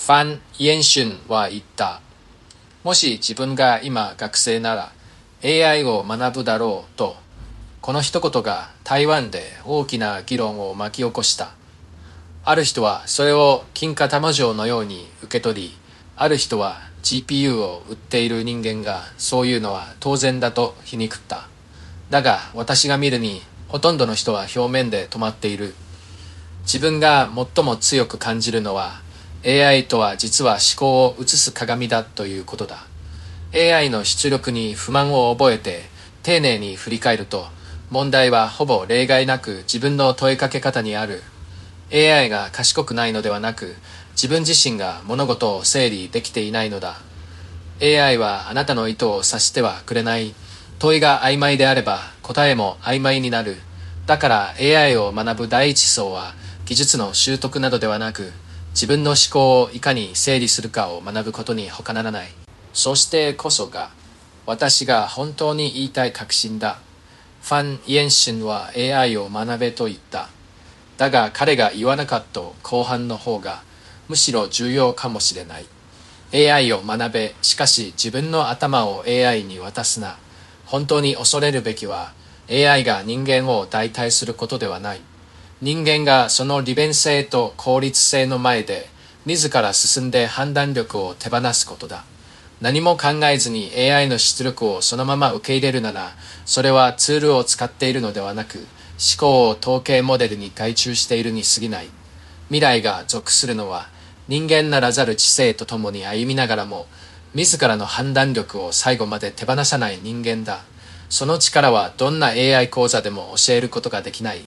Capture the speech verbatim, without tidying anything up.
ファン・イエンシュンは言った。もし自分が今学生なら エーアイ を学ぶだろうと、この一言が台湾で大きな議論を巻き起こした。ある人はそれを金貨玉状のように受け取り、ある人は ジーピーユー を売っている人間がそういうのは当然だと皮肉った。だが私が見るにほとんどの人は表面で止まっている。自分が最も強く感じるのは エーアイ とは実は思考を映す鏡だということだ。エーアイ の出力に不満を覚えて丁寧に振り返ると、問題はほぼ例外なく自分の問いかけ方にある。エーアイ が賢くないのではなく、自分自身が物事を整理できていないのだ。エーアイ はあなたの意図を察してはくれない。問いが曖昧であれば答えも曖昧になる。だから エーアイ を学ぶ第一層は技術の習得などではなく、自分の思考をいかに整理するかを学ぶことに他ならない。そしてこそが私が本当に言いたい確信だ。ファン・イエンシンは エーアイ を学べと言った。だが彼が言わなかった後半の方がむしろ重要かもしれない。エーアイ を学べ、しかし自分の頭を エーアイ に渡すな。本当に恐れるべきは エーアイ が人間を代替することではない。人間がその利便性と効率性の前で自ら進んで判断力を手放すことだ。何も考えずに エーアイ の出力をそのまま受け入れるなら、それはツールを使っているのではなく、思考を統計モデルに外注しているに過ぎない。未来が属するのは人間ならざる知性とともに歩みながらも、自らの判断力を最後まで手放さない人間だ。その力はどんな エーアイ 講座でも教えることができない。